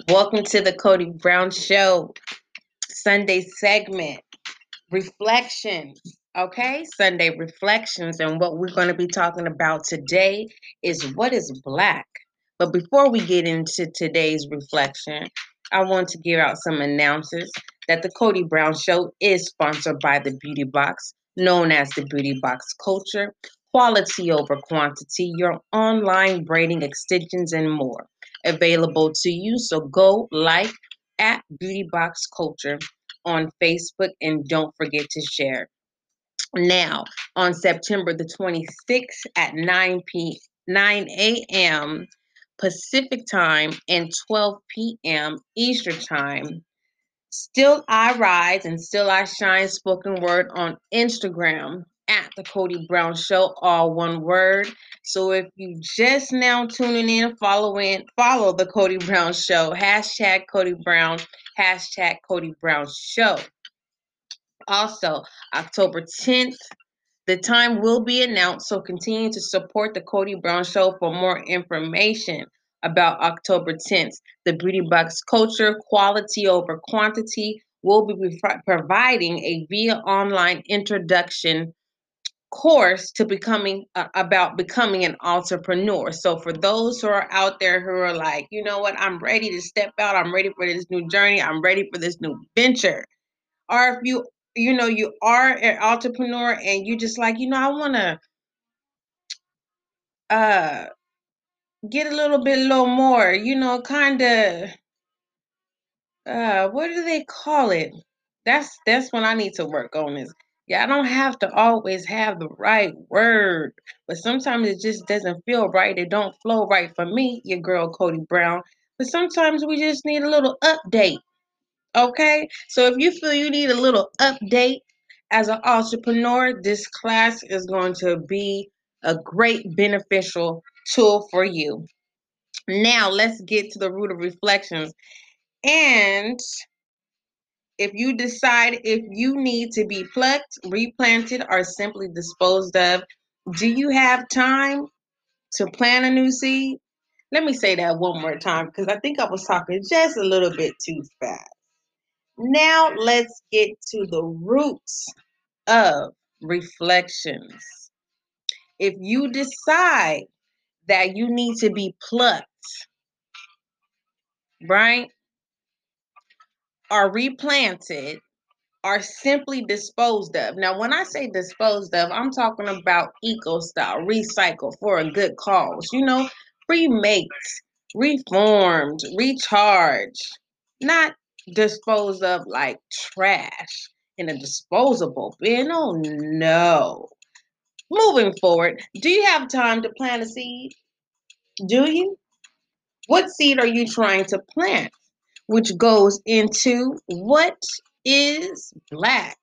Welcome to the Cody Brown Show, Sunday segment, reflections. Okay, Sunday reflections. And what we're going to be talking about today is what is black. But before we get into today's reflection, I want to give out some announcements that the Cody Brown Show is sponsored by the Beauty Box, known as the Beauty Box Culture, quality over quantity, your online braiding extensions, and more available to you. So go like at Beauty Box Culture on Facebook and don't forget to share. Now, on September the 26th at 9 a.m. Pacific time and 12 p.m. Eastern time, Still I Rise and Still I Shine spoken word on Instagram at the Cody Brown Show, all one word. So if you just now tuning in, follow the Cody Brown Show, hashtag Cody Brown, hashtag Cody Brown Show. Also, October 10th, the time will be announced, so continue to support the Cody Brown Show for more information about October 10th. The Beauty Box Culture, quality over quantity, will be providing a via online introduction course to about becoming an entrepreneur. So for those who are out there who are like, you know what, I'm ready to step out, I'm ready for this new journey, I'm ready for this new venture, or if you are an entrepreneur and you just like, I want to uh get a little more, kind of what do they call it? That's when I need to work on is, yeah, I don't have to always have the right word, but sometimes it just doesn't feel right. It don't flow right for me, your girl Cody Brown. But sometimes we just need a little update. Okay, so if you feel you need a little update as an entrepreneur, this class is going to be a great beneficial tool for you. Now, let's get to the root of reflections. And if you decide if you need to be plucked, replanted, or simply disposed of, do you have time to plant a new seed? Let me say that one more time because I think I was talking just a little bit too fast. Now let's get to the roots of reflections. If you decide that you need to be plucked, right, or replanted, or simply disposed of. Now, when I say disposed of, I'm talking about eco style, recycle for a good cause, remake, reformed, recharge, not disposed of like trash in a disposable bin. Oh no. Moving forward, do you have time to plant a seed? Do you? What seed are you trying to plant? Which goes into what is black?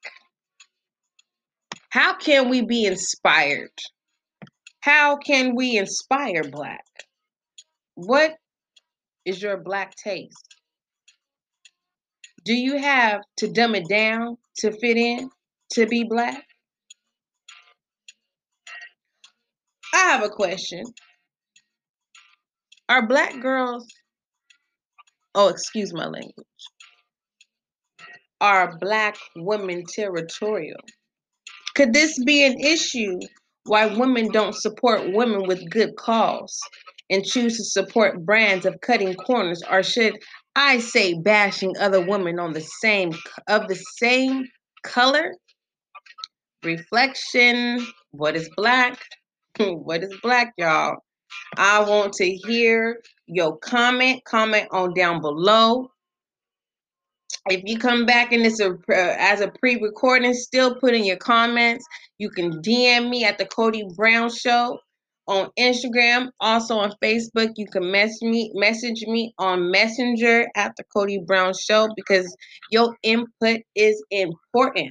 How can we be inspired? How can we inspire black? What is your black taste? Do you have to dumb it down to fit in to be black? I have a question. Are black girls, oh, excuse my language, are black women territorial? Could this be an issue why women don't support women with good cause and choose to support brands of cutting corners, or should I say bashing other women on the same color? Reflection. What is black? What is black, y'all? I want to hear your comment. Comment on down below. If you come back and it's as a pre-recording, still put in your comments. You can DM me at the Cody Brown Show on Instagram, also on Facebook. You can message me on Messenger at the Cody Brown Show because your input is important.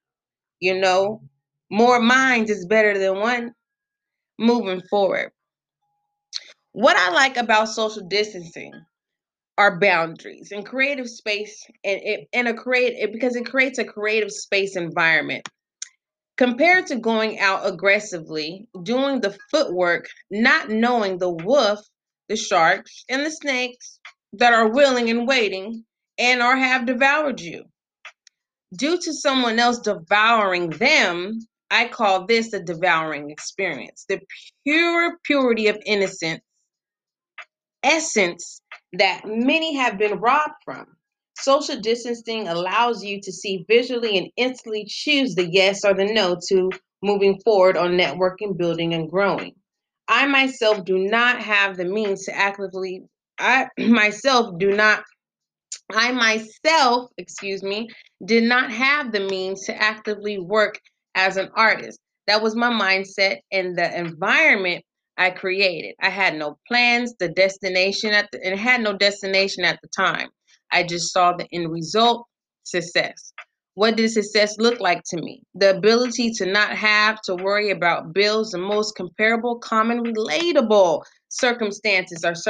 More minds is better than one. Moving forward, what I like about social distancing are boundaries and creative space, because it creates a creative space environment compared to going out aggressively, doing the footwork, not knowing the wolf, the sharks, and the snakes. that are willing and waiting and or have devoured you. Due to someone else devouring them, I call this a devouring experience. The pure purity of innocence, essence that many have been robbed from. Social distancing allows you to see visually and instantly choose the yes or the no to moving forward on networking, building, and growing. I myself do not have the means to actively, I myself, excuse me, did not have the means to actively work as an artist. That was my mindset and the environment I created. I had no plans, and had no destination at the time. I just saw the end result, success. What did success look like to me? The ability to not have to worry about bills, the most comparable, common, relatable circumstances or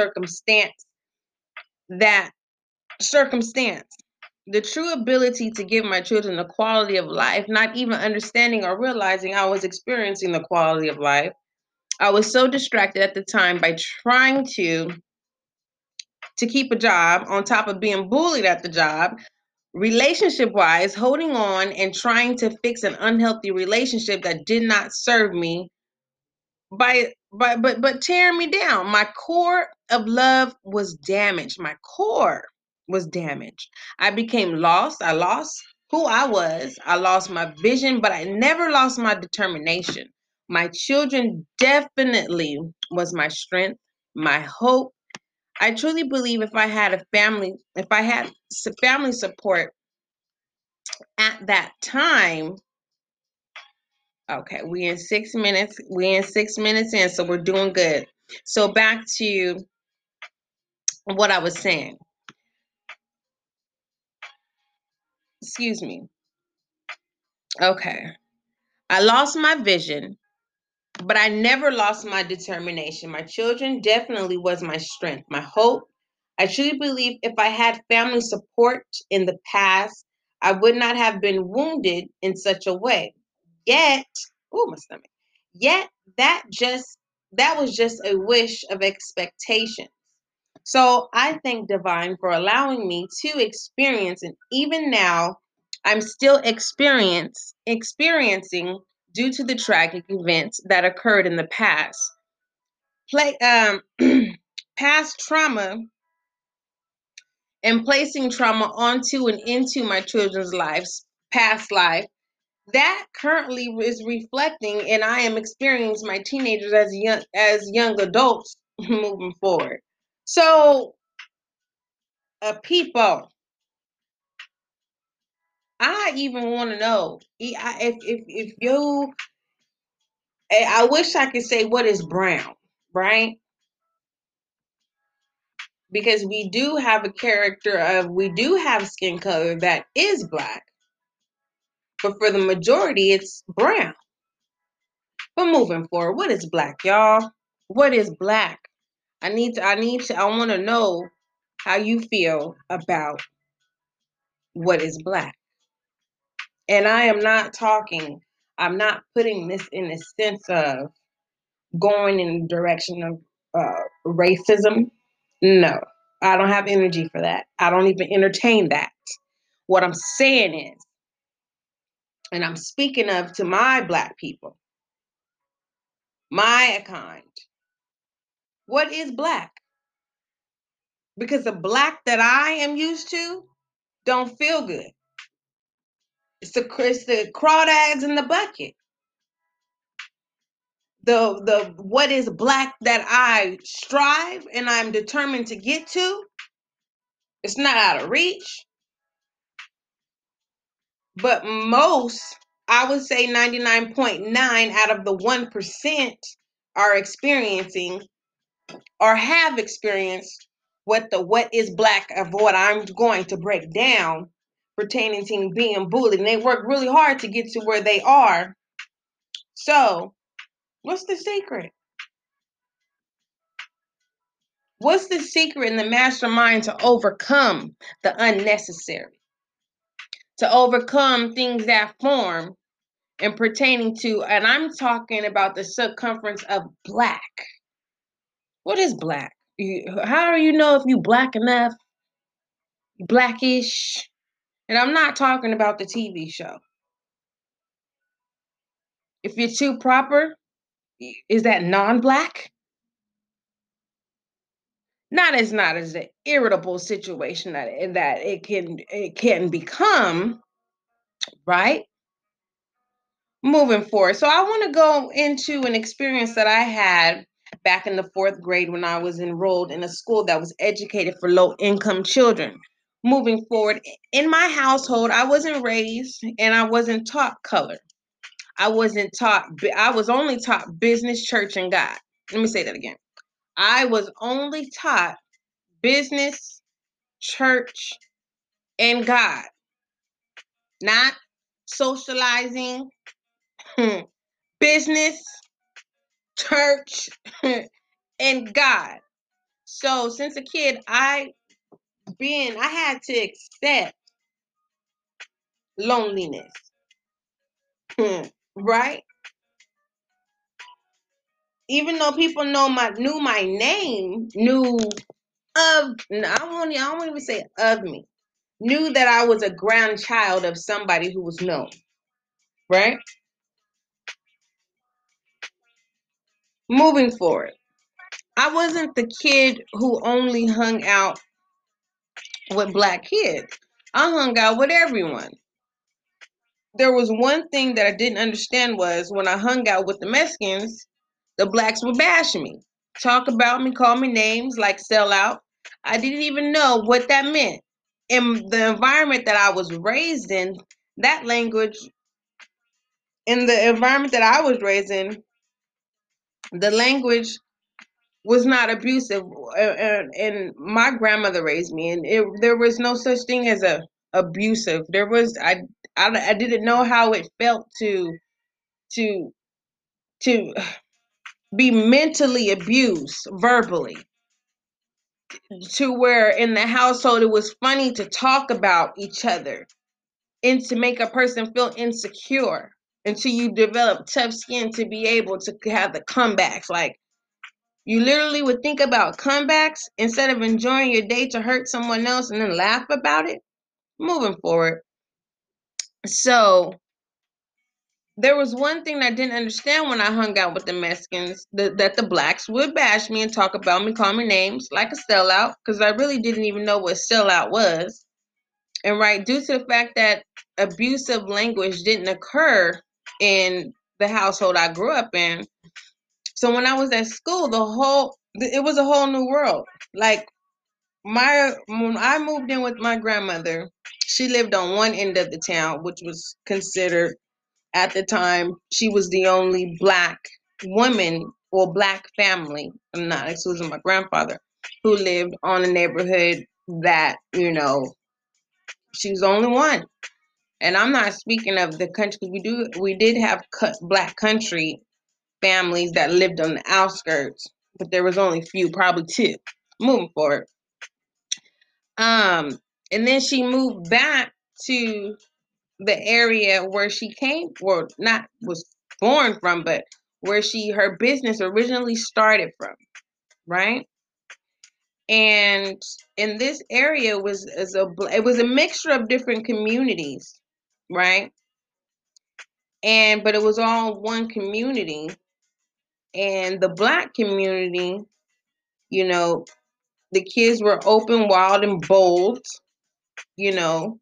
that circumstance. The true ability to give my children the quality of life, not even understanding or realizing I was experiencing the quality of life. I was so distracted at the time by trying to keep a job on top of being bullied at the job, relationship wise, holding on and trying to fix an unhealthy relationship that did not serve me but tearing me down. My core of love was damaged. My core was damaged. I became lost. I lost who I was. I lost my vision, but I never lost my determination. My children definitely was my strength, my hope. I truly believe if I had family support at that time. Okay, we in 6 minutes. We in 6 minutes in, so we're doing good. So back to what I was saying. Excuse me. Okay. I lost my vision, but I never lost my determination. My children definitely was my strength, my hope. I truly believe if I had family support in the past, I would not have been wounded in such a way. Yet, oh my stomach. Yet that was just a wish of expectation. So I thank Divine for allowing me to experience, and even now, I'm still experiencing due to the tragic events that occurred in the past. Play Past trauma and placing trauma onto and into my children's lives, past life. That currently is reflecting, and I am experiencing my teenagers as young adults moving forward. So, people. I even want to know if you. I wish I could say what is brown, right? Because we do have skin color that is black, but for the majority, it's brown. But moving forward, what is black, y'all? What is black? I want to know how you feel about what is black. And I'm not putting this in the sense of going in the direction of racism. No, I don't have energy for that. I don't even entertain that. What I'm saying is, and I'm speaking of to my black people, my kind, what is black? Because the black that I am used to don't feel good. It's the crawdads in the bucket. The what is black that I strive and I'm determined to get to, it's not out of reach. But I would say 99.9 out of the 1% are experiencing or have experienced what is black of what I'm going to break down pertaining to being bullied. And they work really hard to get to where they are. So, what's the secret? What's the secret in the mastermind to overcome the unnecessary? To overcome things that form and pertaining to, and I'm talking about the circumference of black. What is black? How do you know if you black enough, blackish? And I'm not talking about the TV show. If you're too proper, is that non-black? Not as an irritable situation that it can become, right? Moving forward. So I want to go into an experience that I had back in the fourth grade when I was enrolled in a school that was educated for low income children. Moving forward, in my household, I wasn't raised and I wasn't taught color. I was only taught business, church, and God. Let me say that again. I was only taught business, church, and God, not socializing, business, church, and God. So since a kid, I had to accept loneliness, right? Even though people knew my name, knew of I won't even say of me, knew that I was a grandchild of somebody who was known, right? Moving forward, I wasn't the kid who only hung out with black kids. I hung out with everyone. There was one thing that I didn't understand was when I hung out with the Mexicans, the blacks would bash me, talk about me, call me names like sellout. I didn't even know what that meant. In the environment that I was raised in, that language, in the environment that I was raised in, the language was not abusive. And my grandmother raised me, and there was no such thing as a abusive. I didn't know how it felt to to be mentally abused verbally, to where in the household it was funny to talk about each other and to make a person feel insecure until you develop tough skin to be able to have the comebacks. Like, you literally would think about comebacks instead of enjoying your day to hurt someone else and then laugh about it. Moving forward. So there was one thing I didn't understand when I hung out with the Mexicans, that the blacks would bash me and talk about me, call me names like a sellout, because I really didn't even know what sellout was. And right, due to the fact that abusive language didn't occur in the household I grew up in, so when I was at school, it was a whole new world. Like, when I moved in with my grandmother, she lived on one end of the town, which was considered, at the time, she was the only black woman or black family, I'm not excluding my grandfather, who lived on a neighborhood that, she was the only one. And I'm not speaking of the country, because we did have black country families that lived on the outskirts, but there was only few, probably two. Moving forward. And then she moved back to the area where she came, or not was born from, but where her business originally started from, right? And in this area it was a mixture of different communities, right? But it was all one community. And the black community, you know, the kids were open, wild, and bold, you know,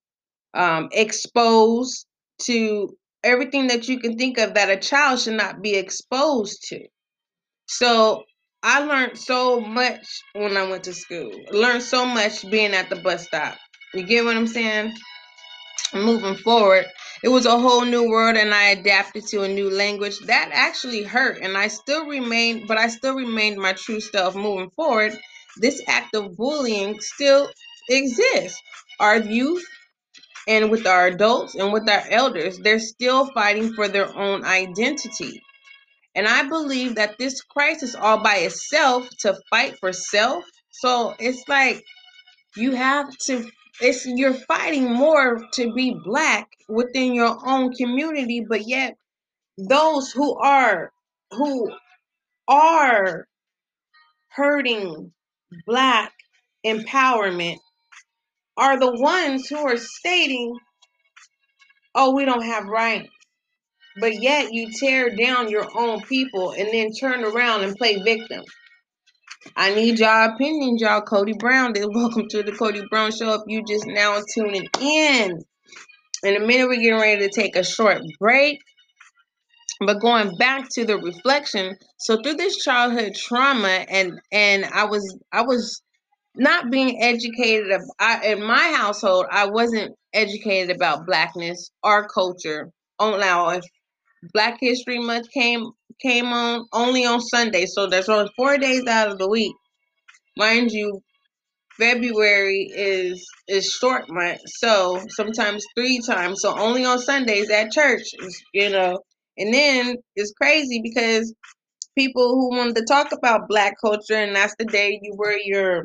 exposed to everything that you can think of that a child should not be exposed to. So I learned so much when I went to school. I learned so much being at the bus stop. You get what I'm saying? Moving forward, it was a whole new world, and I adapted to a new language. That actually hurt, and I still remained my true self. Moving forward, this act of bullying still exists. Our youth, and with our adults and with our elders, they're still fighting for their own identity. And I believe that this crisis all by itself, to fight for self. So it's like you have to, you're fighting more to be black within your own community, but yet those who are hurting Black empowerment are the ones who are stating, oh, we don't have rights. But yet you tear down your own people and then turn around and play victim. I need y'all opinions, y'all. Cody Brown. Welcome to the Cody Brown Show. If you just now tuning in a minute, we're getting ready to take a short break. But going back to the reflection, so through this childhood trauma, and I was not being educated. In my household, I wasn't educated about Blackness, our culture. Oh, now if Black History Month came on only on Sunday, so there's only 4 days out of the week, mind you. February is short month, so sometimes 3 times. So only on Sundays at church, And then it's crazy because people who wanted to talk about Black culture, and that's the day you wear your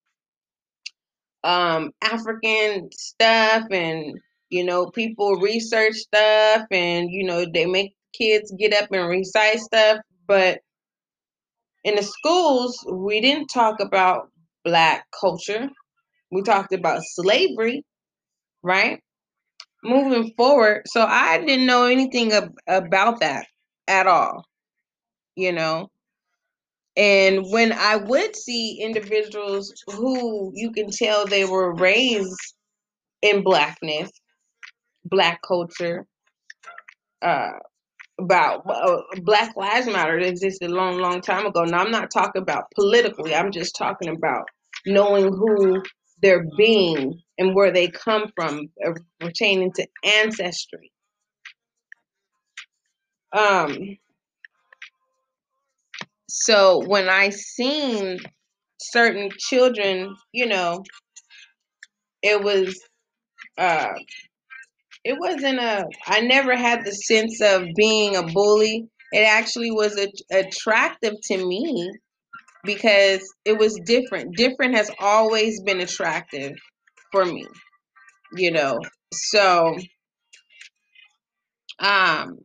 African stuff, and people research stuff, and they make kids get up and recite stuff. But in the schools, we didn't talk about Black culture. We talked about slavery, right? Moving forward, so I didn't know anything about that at all, you know. And when I would see individuals who you can tell they were raised in Blackness, Black culture, uh, about Black Lives Matter that existed a long, long time ago. Now, I'm not talking about politically. I'm just talking about knowing who they're being and where they come from, pertaining to ancestry. So when I seen certain children, it was uh it wasn't I never had the sense of being a bully. It actually was attractive to me because it was different. Different has always been attractive for me, you know. So um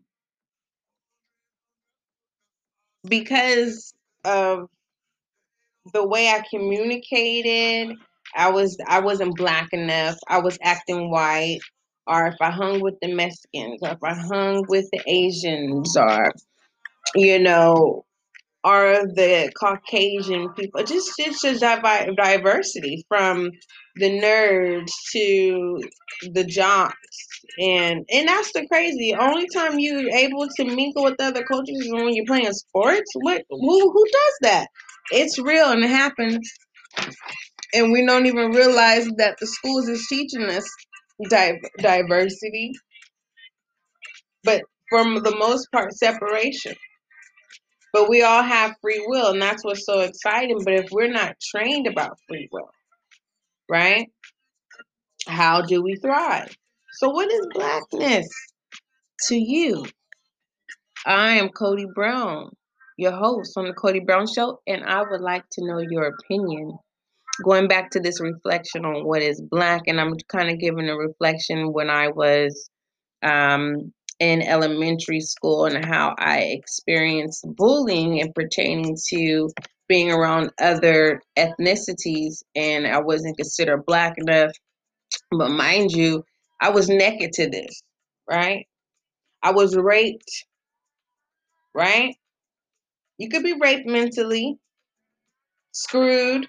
because of the way I communicated, I wasn't Black enough. I was acting white, or if I hung with the Mexicans, or if I hung with the Asians, or you know, or the Caucasian people. Just diversity from the nerds to the jocks. And that's the crazy. Only time you're able to mingle with other cultures is when you're playing sports. Who does that? It's real and it happens, and we don't even realize that the schools is teaching us diversity, but from the most part, separation. But we all have free will, and that's what's so exciting. But if we're not trained about free will, right? How do we thrive? So, what is Blackness to you? I am Cody Brown, your host on the Cody Brown Show, and I would like to know your opinion. Going back to this reflection on what is Black, and I'm kind of giving a reflection when I was in elementary school and how I experienced bullying and pertaining to being around other ethnicities, and I wasn't considered Black enough. But mind you, I was naked to this, right? I was raped, right? You could be raped mentally, screwed,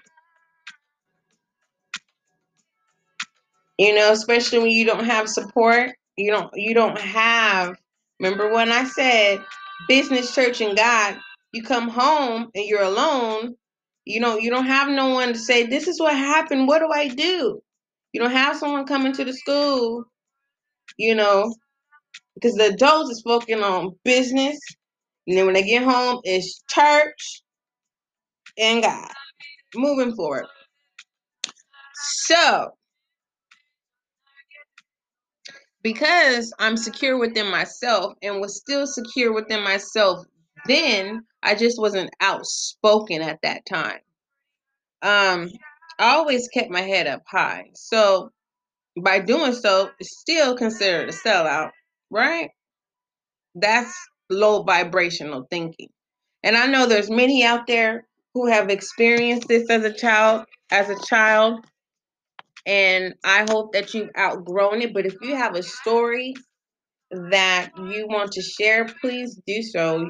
especially when you don't have support. You don't have, remember when I said business, church, and God, you come home and you're alone. You don't have no one to say, this is what happened, what do I do? You don't have someone coming to the school, because the adults is focusing on business, and then when they get home, it's church and God. Moving forward. So, because I'm secure within myself and was still secure within myself then, I just wasn't outspoken at that time. I always kept my head up high. So, by doing so, it's still considered a sellout, right? That's low vibrational thinking. And I know there's many out there who have experienced this as a child, and I hope that you've outgrown it. But if you have a story that you want to share, please do so.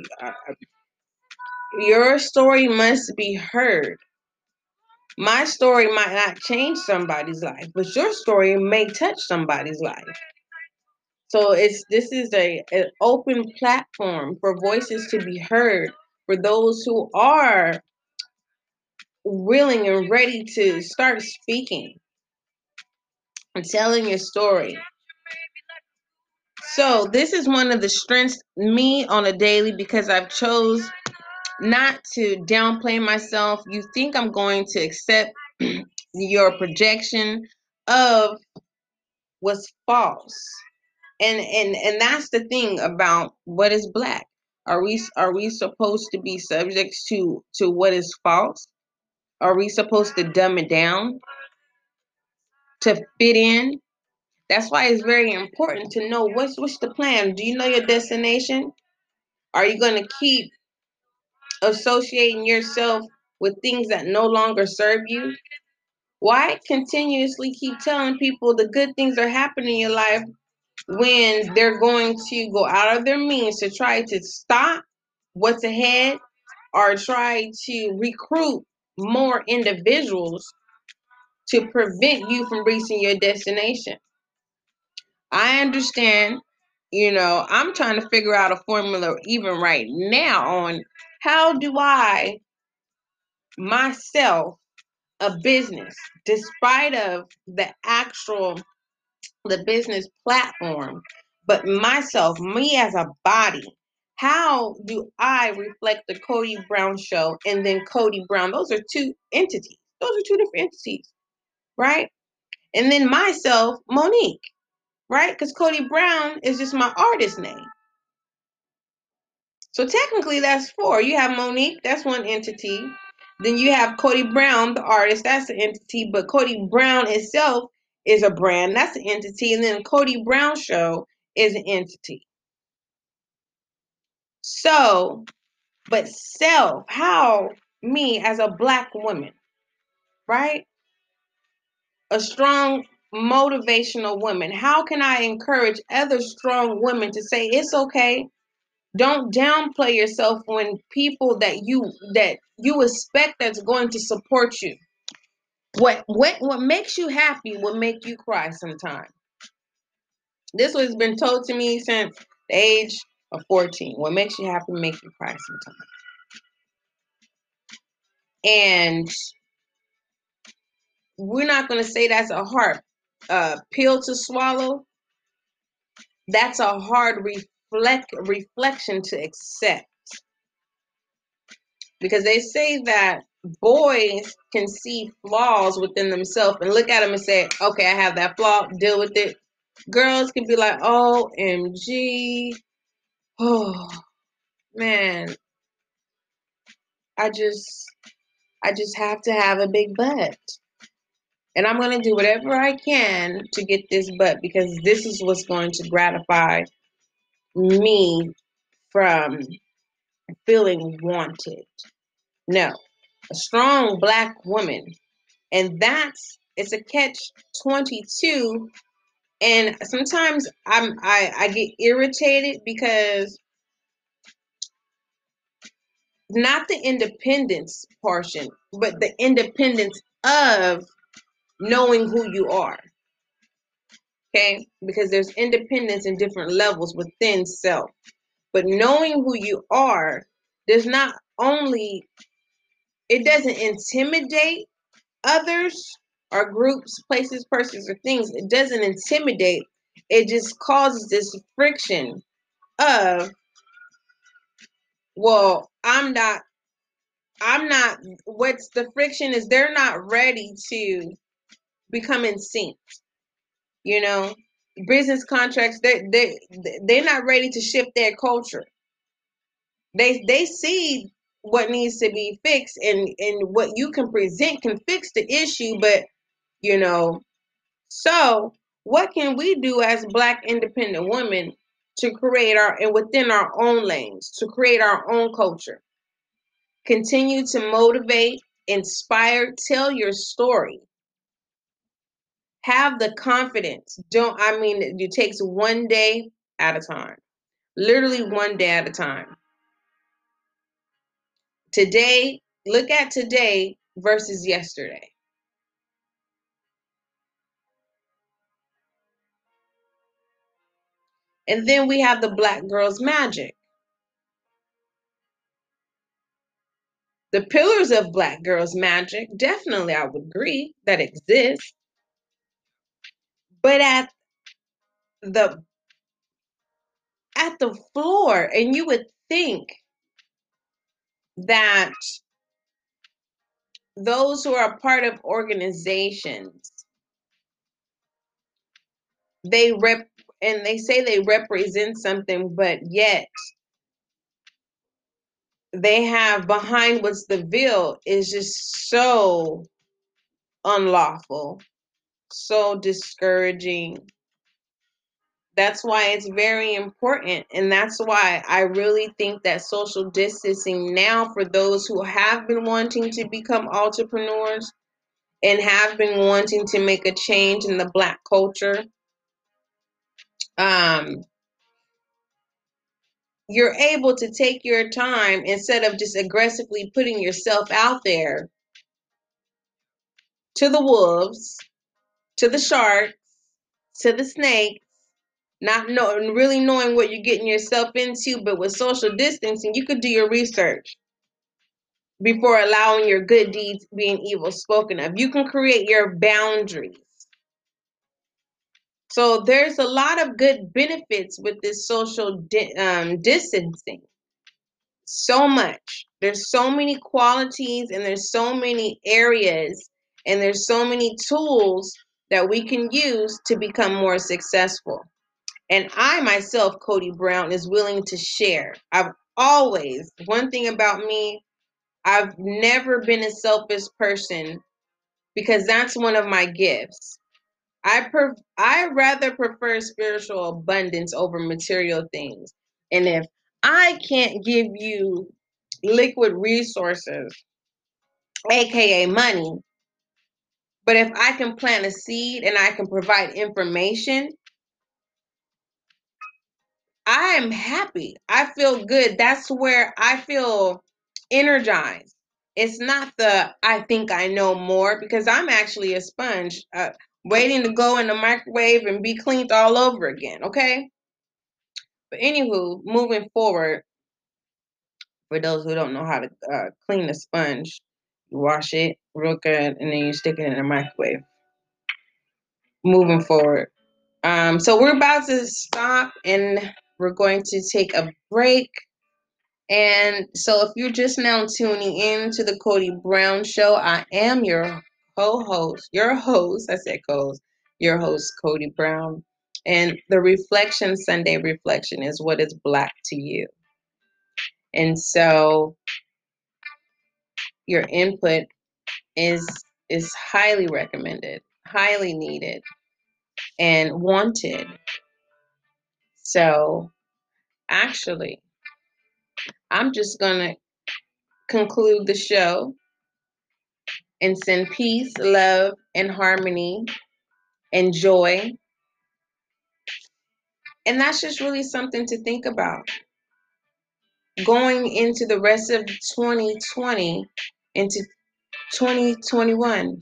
Your story must be heard. My story might not change somebody's life, but your story may touch somebody's life. So this is an open platform for voices to be heard, for those who are willing and ready to start speaking and telling your story. So this is one of the strengths me on a daily, because I've chose not to downplay myself. You think I'm going to accept your projection of what's false. And that's the thing about what is black. Are we supposed to be subjects to what is false? Are we supposed to dumb it down to fit in? That's why it's very important to know what's the plan. Do you know your destination? Are you going to keep associating yourself with things that no longer serve you? Why continuously keep telling people the good things are happening in your life when they're going to go out of their means to try to stop what's ahead, or try to recruit more individuals to prevent you from reaching your destination? I understand, I'm trying to figure out a formula even right now on how do I myself a business, despite of the business platform, but myself, me as a body, how do I reflect the Cody Brown show and then Cody Brown? Those are two entities. Those are two different entities, right? And then myself, Monique, right? Because Cody Brown is just my artist name. So technically that's four. You have Monique, that's one entity. Then you have Cody Brown, the artist, that's an entity. But Cody Brown itself is a brand, that's an entity. And then Cody Brown Show is an entity. So, but self, how me as a black woman, right? A strong motivational woman, how can I encourage other strong women to say it's okay? Don't downplay yourself when people that you expect that's going to support you. What makes you happy will make you cry sometime. This has been told to me since the age of 14. What makes you happy makes you cry sometime. And we're not going to say that's a hard pill to swallow. That's a hard reflection to accept. Because they say that boys can see flaws within themselves and look at them and say, okay, I have that flaw, deal with it. Girls can be like, OMG, oh man, I just have to have a big butt. And I'm going to do whatever I can to get this butt, because this is what's going to gratify me from feeling wanted. No, a strong black woman. And it's a catch 22. And sometimes I get irritated because not the independence portion, but the independence of knowing who you are. Okay? Because there's independence in different levels within self. But knowing who you are does not only, it doesn't intimidate others or groups, places, persons, or things. It doesn't intimidate. It just causes this friction of, well, I'm not, what's the friction is they're not ready to become in sync. Business contracts, they're not ready to shift their culture. They see what needs to be fixed, and what you can present can fix the issue, but so what can we do as Black independent women to create and within our own lanes, to create our own culture? Continue to motivate, inspire, tell your story. Have the confidence. It takes one day at a time. Literally one day at a time. Today, look at today versus yesterday. And then we have the Black Girls Magic. The pillars of Black Girls Magic, definitely I would agree that exist. But at the floor, and you would think that those who are part of organizations, they say they represent something, but yet they have behind what's the veil is just so unlawful, so discouraging. That's why it's very important. And that's why I really think that social distancing now, for those who have been wanting to become entrepreneurs and have been wanting to make a change in the Black culture, you're able to take your time instead of just aggressively putting yourself out there to the wolves, to the sharks, to the snakes, not really knowing what you're getting yourself into. But with social distancing, you could do your research before allowing your good deeds being evil spoken of. You can create your boundaries. So there's a lot of good benefits with this social distancing. So much. There's so many qualities, and there's so many areas, and there's so many tools that we can use to become more successful. And I myself, Cody Brown, is willing to share. One thing about me, I've never been a selfish person, because that's one of my gifts. I rather prefer spiritual abundance over material things. And if I can't give you liquid resources, aka money, but if I can plant a seed and I can provide information, I am happy. I feel good. That's where I feel energized. It's not the I think I know more, because I'm actually a sponge waiting to go in the microwave and be cleaned all over again, okay? But anywho, moving forward, for those who don't know how to clean a sponge, you wash it real good and then you stick it in the microwave. Moving forward. So we're about to stop and we're going to take a break. And so if you're just now tuning in to the Cody Brown Show, I am your co-host, your host, your host, Cody Brown. And the reflection, Sunday reflection, is what is Black to you. And so your input is highly recommended, highly needed, and wanted. So actually, I'm just going to conclude the show and send peace, love, and harmony and joy. And that's just really something to think about. Going into the rest of 2020, into 2021,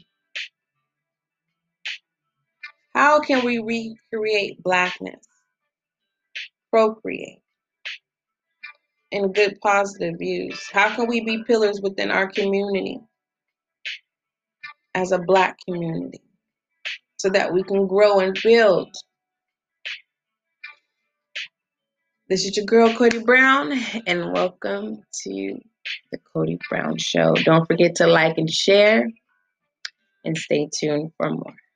how can we recreate Blackness, procreate, and good positive views? How can we be pillars within our community as a Black community so that we can grow and build? This is your girl, Cody Brown, and welcome to the Cody Brown Show. Don't forget to like and share, and stay tuned for more.